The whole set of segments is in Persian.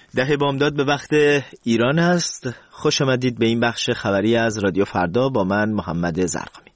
ده بامداد به وقت ایران است. خوش آمدید به این بخش خبری از رادیو فردا با من محمد زرقامی.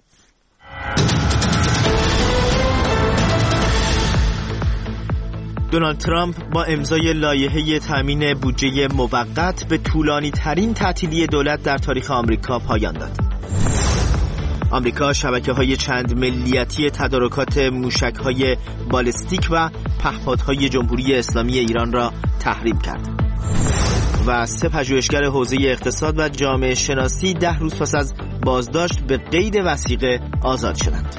دونالد ترامپ با امضای لایحه تامین بودجه موقت به طولانی ترین تعطیلی دولت در تاریخ آمریکا پایان داد. آمریکا شبکه‌های چند ملیتی تدارکات موشک‌های بالستیک و پهپادهای جمهوری اسلامی ایران را تحریم کرد. و 3 پژوهشگر حوزه اقتصاد و جامعه شناسی 10 روز پس از بازداشت به قید وثیقه آزاد شدند.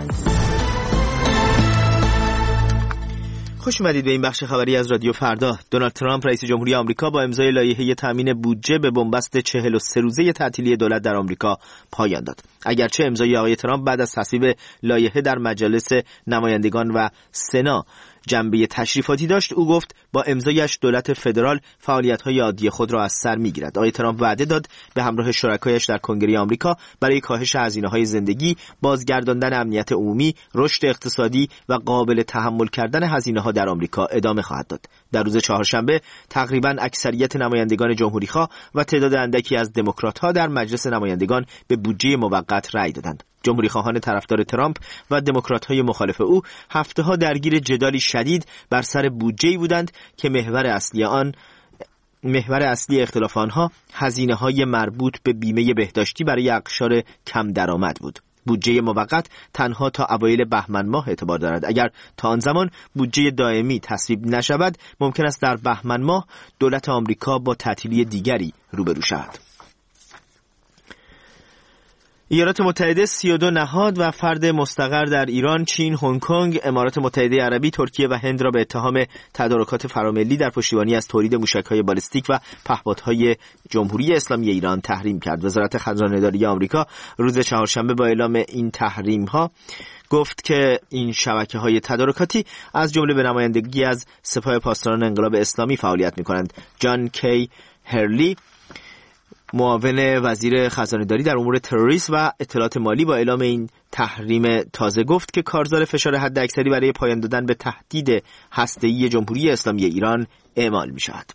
خوش اومدید به این بخش خبری از رادیو فردا. دونالد ترامپ رئیس جمهوری آمریکا با امضای لایحه تامین بودجه به بنبست 43 روزه تعطیلی دولت در آمریکا پایان داد. اگرچه امضای آقای ترامپ بعد از تصویب لایحه در مجلس نمایندگان و سنا جنبه تشریفاتی داشت، او گفت با امضایش دولت فدرال فعالیت‌های عادی خود را از سر می‌گیرد. آقای ترامپ وعده داد به همراه شرکایش در کنگره آمریکا برای کاهش هزینه‌های زندگی، بازگرداندن امنیت عمومی، رشد اقتصادی و قابل تحمل کردن هزینه‌ها در آمریکا ادامه خواهد داد. در روز چهارشنبه تقریباً اکثریت نمایندگان جمهوری‌خواه و تعداد اندکی از دموکرات‌ها در مجلس نمایندگان به بودجه موقت رأی دادند. جمهوری‌خواهان طرفدار ترامپ و دموکرات‌های مخالف او هفته‌ها درگیر جدالی شدید بر سر بودجه‌ای بودند که محور اصلی اختلاف آنها هزینه‌های مربوط به بیمه بهداشتی برای اقشار کم درآمد بود. بودجه موقت تنها تا اوایل بهمن ماه اعتبار دارد. اگر تا آن زمان بودجه دائمی تصویب نشود، ممکن است در بهمن ماه دولت آمریکا با تعطیلی دیگری روبرو شود. ایالات متحده 32 نهاد و فرد مستقر در ایران، چین، هنگ کنگ، امارات متحده عربی، ترکیه و هند را به اتهام تدارکات فراملی در پشتیبانی از تولید موشک‌های بالستیک و پهپادهای جمهوری اسلامی ایران تحریم کرد. وزارت خزانه‌داری آمریکا روز چهارشنبه با اعلام این تحریم‌ها گفت که این شبکه‌های تدارکاتی از جمله به نمایندگی از سپاه پاسداران انقلاب اسلامی فعالیت می‌کنند. جان کی هرلی، معاون وزیر خزانه‌داری در امور تروریسم و اطلاعات مالی، با اعلام این تحریم تازه گفت که کارزار فشار حداکثری برای پایان دادن به تهدید هسته‌ای جمهوری اسلامی ایران اعمال می‌شود.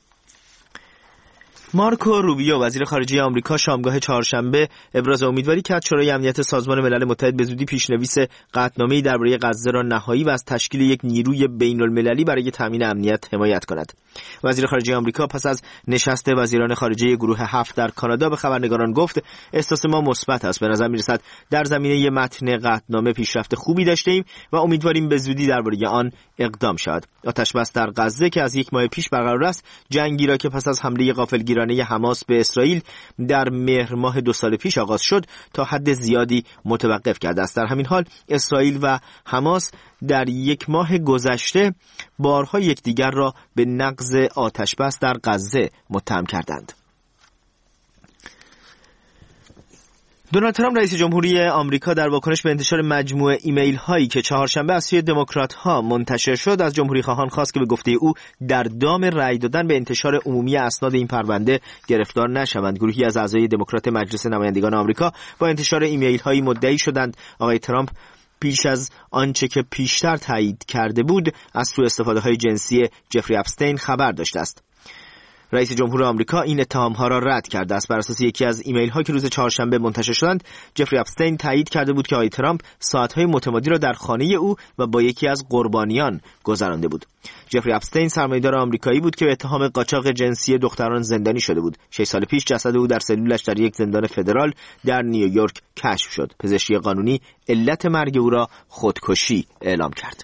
مارکو روبیو، وزیر خارجه آمریکا، شامگاه چهارشنبه ابراز امیدواری کرد شورای امنیت سازمان ملل متحد به زودی پیشنویس قطعنامه‌ای درباره غزه را نهایی و از تشکیل یک نیروی بین‌المللی برای تامین امنیت حمایت کند. وزیر خارجه آمریکا پس از نشست وزیران خارجه گروه 7 در کانادا به خبرنگاران گفت احساس ما مثبت است. به نظر می‌رسد در زمینه متن قطعنامه پیشرفت خوبی داشته‌ایم و امیدواریم به زودی درباره آن اقدام شود. آتش‌بس در غزه که از یک ماه پیش برقرار است، جنگی را که پس از حمله غافلگیرانه حماس به اسرائیل در مهر ماه 2 سال پیش آغاز شد تا حد زیادی متوقف کرده است. در همین حال اسرائیل و حماس در یک ماه گذشته بارها یکدیگر را به نقض آتش‌بس در غزه متهم کردند. دونالد ترامپ رئیس جمهوری آمریکا در واکنش به انتشار مجموعه ایمیل هایی که چهارشنبه از سوی دموکرات ها منتشر شد، از جمهوری خواهان خواست که به گفته او در دام رأی دادن به انتشار عمومی اسناد این پرونده گرفتار نشوند. گروهی از اعضای دموکرات مجلس نمایندگان آمریکا با انتشار ایمیل هایی مدعی شدند آقای ترامپ پیش از آنچه که پیشتر تایید کرده بود از سوء استفاده های جنسی جفری اپستین خبر داشته است. رئیس جمهور آمریکا این اتهام‌ها را رد کرده است. بر اساس یکی از ایمیل‌ها که روز چهارشنبه منتشر شدند، جفری اپستین تایید کرده بود که آقای ترامپ ساعت‌های متمادی را در خانه او و با یکی از قربانیان گذرانده بود. جفری اپستین سرمایه‌دار آمریکایی بود که به اتهام قاچاق جنسی دختران زندانی شده بود. 6 سال پیش جسد او در سلولش در یک زندان فدرال در نیویورک کشف شد. پزشکی قانونی علت مرگ او را خودکشی اعلام کرد.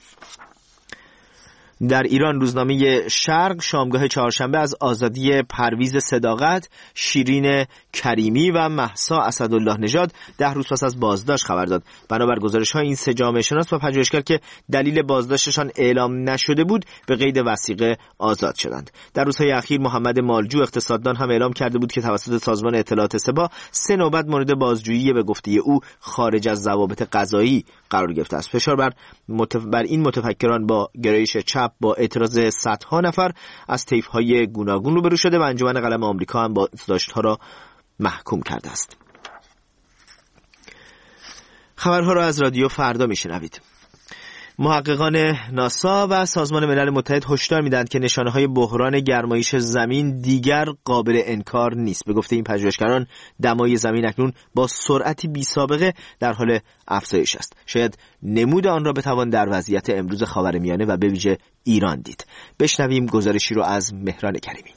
در ایران روزنامه شرق شامگاه چهارشنبه از آزادی پرویز صداقت، شیرین کریمی و مهسا اسدالله نژاد 10 روز پس از بازداشت خبر داد. بنابر گزارش‌های این سه جامعه شناس و پژوهشگر که دلیل بازداشتشان اعلام نشده بود، به قید وثیقه آزاد شدند. در روزهای اخیر محمد مالجو اقتصاددان هم اعلام کرده بود که توسط سازمان اطلاعات سپاه 3 نوبت مورد بازجویی به گفته او خارج از ضوابط قضایی قرار گرفته است. فشار بر این متفکران با گرایش چپ با اعتراض صدها نفر از طیف‌های گوناگون روبرو شده و انجمن قلم آمریکا هم بازداشت‌ها را محکوم کرده است. خبرها را از رادیو فردا میشنوید. محققان ناسا و سازمان ملل متحد هشدار میدهند که نشانه‌های بحران گرمایش زمین دیگر قابل انکار نیست. به گفته این پژوهشگران دمای زمین اکنون با سرعتی بی‌سابقه در حال افزایش است. شاید نمود آن را بتوان در وضعیت امروز خاورمیانه و به ویژه ایران دید. بشنویم گزارشی رو از مهران کریمی.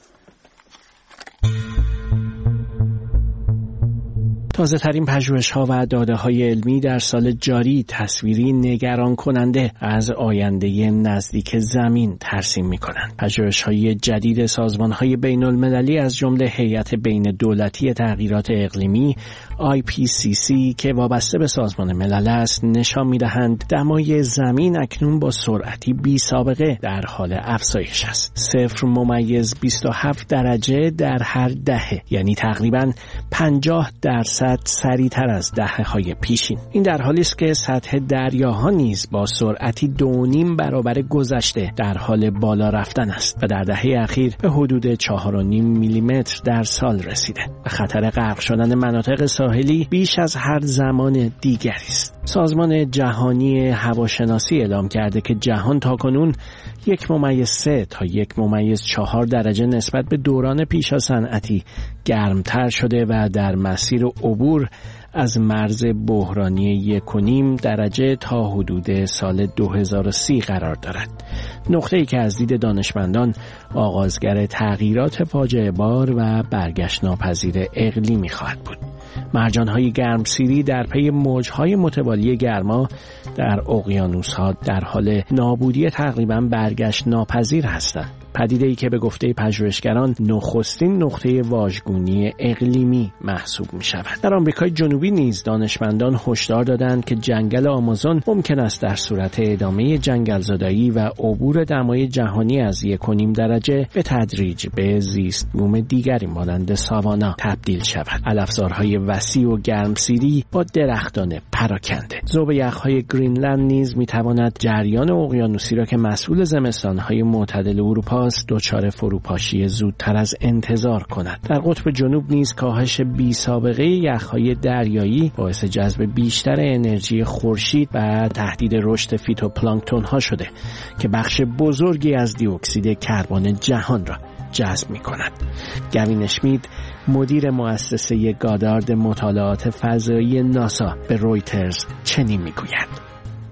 تازه‌ترین پژوهش‌ها و داده‌های علمی در سال جاری تصویری نگران کننده از آینده نزدیک زمین ترسیم می‌کنند. پژوهش‌های جدید سازمان‌های بین‌المللی از جمله هیئت بین‌دولتی تغییرات اقلیمی IPCC که وابسته به سازمان ملل است نشان می‌دهند دمای زمین اکنون با سرعتی بی‌سابقه در حال افزایش است. 0.27 درجه در هر دهه، یعنی تقریباً 50% سریعتر از دهه‌های پیشین. این در حالی است که سطح دریاها نیز با سرعتی 2.5 برابر گذشته در حال بالا رفتن است و در دهه اخیر به حدود 4.5 میلیمتر در سال رسیده و خطر غرق شدن مناطق ساحلی بیش از هر زمان دیگری است. سازمان جهانی هواشناسی اعلام کرده که جهان تاکنون 1.3 تا 1.4 درجه نسبت به دوران پیش از صنعتی گرمتر شده و در مسیر عبور از مرز بحرانی 1.5 درجه تا حدود سال 2030 قرار دارد. نقطه‌ای که از دید دانشمندان آغازگر تغییرات فاجعه بار و برگشت ناپذیر اقلیمی خواهد بود. مرجان‌های گرمسیری در پی موج‌های متوالی گرما در اقیانوس‌ها در حال نابودی تقریباً برگشت ناپذیر هستند. پدیده‌ای که به گفته پژوهشگران نخستین نقطه واژگونی اقلیمی محسوب می‌شود. در آمریکای جنوبی نیز دانشمندان هشدار دادند که جنگل آمازون ممکن است در صورت ادامه جنگل‌زدایی و عبور دمای جهانی از 1.5 درجه به تدریج به زیست بوم دیگری مانند ساوانا تبدیل شود. علفزارهای وسیع و گرمسیری با درختان پراکنده. ذوب یخ‌های گرینلند نیز می‌تواند جریان اقیانوسی را که مسئول زمستان‌های معتدل اروپا دچار فروپاشی زودتر از انتظار کند. در قطب جنوب نیز کاهش بی‌سابقه یخ‌های دریایی باعث جذب بیشتر انرژی خورشید و تهدید رشد فیتوپلانکتون‌ها شده که بخش بزرگی از دی اکسید کربن جهان را جذب می‌کند. گوین اشمید مدیر مؤسسه گادارد مطالعات فضایی ناسا به رویترز چنین می‌گوید: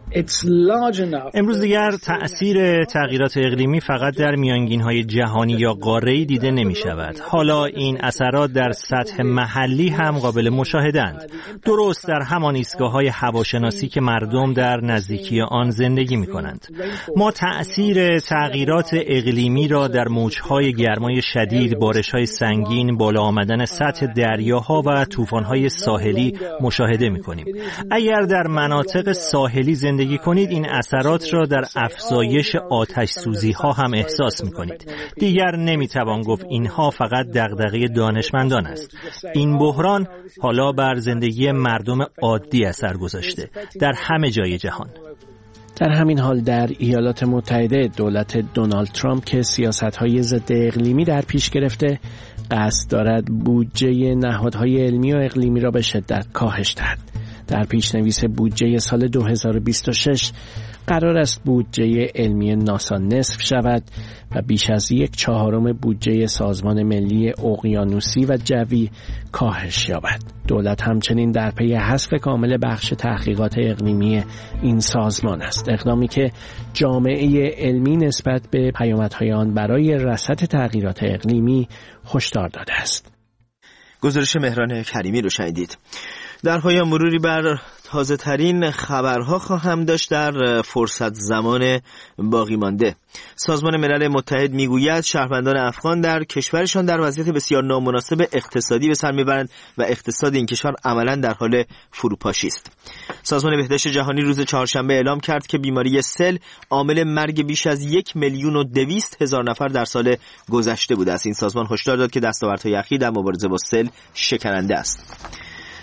امروز دیگر تأثیر تغییرات اقلیمی فقط در میانگین‌های جهانی یا قاره‌ای دیده نمی‌شود. حالا این اثرات در سطح محلی هم قابل مشاهده‌اند. درست در همان ایستگاه‌های هواشناسی که مردم در نزدیکی آن زندگی می‌کنند. ما تأثیر تغییرات اقلیمی را در موج‌های گرمای شدید، بارش‌های سنگین، بالا آمدن سطح دریاها و طوفان‌های ساحلی مشاهده می‌کنیم. اگر در مناطق ساحلی زندگی کنید این اثرات را در افزایش آتش سوزی ها هم احساس می کنید. دیگر نمی توان گفت اینها فقط دغدغه دانشمندان است. این بحران حالا بر زندگی مردم عادی اثر گذاشته در همه جای جهان. در همین حال در ایالات متحده دولت دونالد ترامپ که سیاست‌های ضد اقلیمی در پیش گرفته قصد دارد بودجه نهادهای علمی و اقلیمی را به شدت کاهش دهد. در پیشنویس بودجه سال 2026 قرار است بودجه علمی ناسا نصف شود و بیش از 1/4 بودجه سازمان ملی اقیانوسی و جوی کاهش یابد. دولت همچنین در پی حذف کامل بخش تحقیقات اقلیمی این سازمان است، اقدامی که جامعه علمی نسبت به پیامدهای آن برای رصد تغییرات اقلیمی هشدار داده است. گزارش مهران کریمی رو شنیدید. در پایان مروری بر تازه ترین خبرها خواهم داشت در فرصت زمان باقی مانده. سازمان ملل متحد میگوید شهروندان افغان در کشورشان در وضعیت بسیار نامناسب اقتصادی به سر میبرند و اقتصاد این کشور عملاً در حال فروپاشی است. سازمان بهداشت جهانی روز چهارشنبه اعلام کرد که بیماری سل عامل مرگ بیش از 1,200,000 نفر در سال گذشته بوده است. این سازمان هشدار داد که دستاوردهای اخیر در مبارزه با سل شکننده است.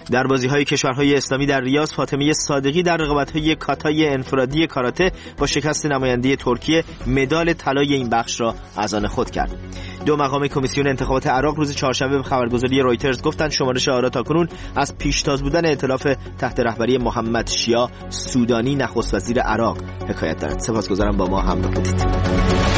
در بازی‌های کشورهای اسلامی در ریاض، فاطمه صادقی در رقابت‌های کاتای انفرادی کاراته با شکست نماینده ترکیه مدال طلای این بخش را از آن خود کرد. دو مقام کمیسیون انتخابات عراق روز چهارشنبه به خبرگزاری رویترز گفتند شمارش آرا تاکنون از پیشتاز بودن ائتلاف تحت رهبری محمد شیعه سودانی نخست وزیر عراق حکایت دارد. سپاسگزارم با ما همراه بودید.